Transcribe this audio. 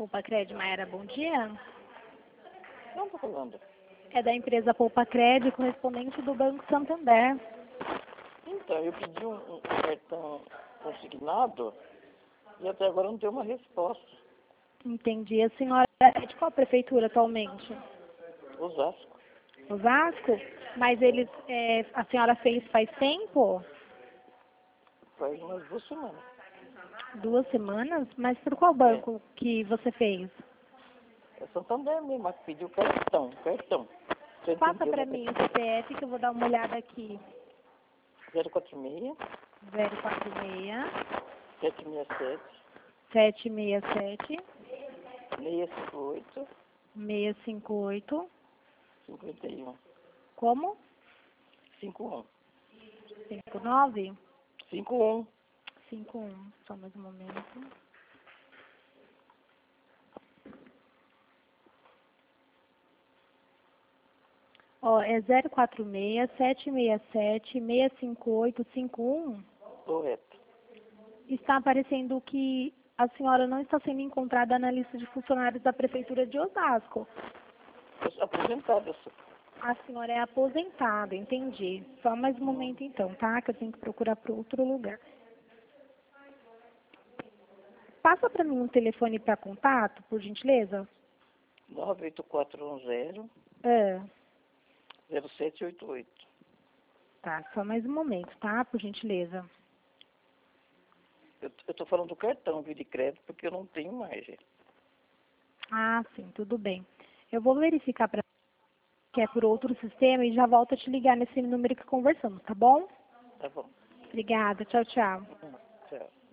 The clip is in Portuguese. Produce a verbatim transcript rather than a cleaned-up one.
Poupa-Crédito, Maera, bom dia. Não estou falando. É da empresa Poupa-Crédito, correspondente do Banco Santander. Então, eu pedi um, um cartão consignado e até agora não tenho uma resposta. Entendi. A senhora é de qual prefeitura atualmente? Osasco. Osasco? Mas eles, é, a senhora fez faz tempo? Faz umas duas semanas. Duas semanas? Mas por qual banco que você fez? É Santander mesmo, mas pediu cartão, cartão. Você Passa entendeu, para né? mim o C P F que eu vou dar uma olhada aqui. zero quatro seis, zero quatro seis, sete seis sete, sete seis sete, seis cinco oito, seis cinco oito. cinco um. Como? cinco um. cinco nove? cinco um. cinco um. Só mais um momento. Ó, é zero quatro seis, sete seis sete, seis cinco oito, cinco um. Correto. Está aparecendo que a senhora não está sendo encontrada na lista de funcionários da Prefeitura de Osasco. Eu sou aposentado, eu sou. A senhora é aposentada, entendi. Só mais um momento então, tá? Que eu tenho que procurar para outro lugar. Passa para mim um telefone para contato, por gentileza. nove oito quatro um zero, É, zero sete oito oito. tá, só mais um momento, tá? Por gentileza. Eu estou falando do cartão, viu, de crédito, porque eu não tenho mais, gente. Ah, sim, tudo bem. Eu vou verificar para que é por outro sistema e já volto a te ligar nesse número que conversamos, tá bom? Tá bom. Obrigada, tchau, tchau. Hum, Tchau.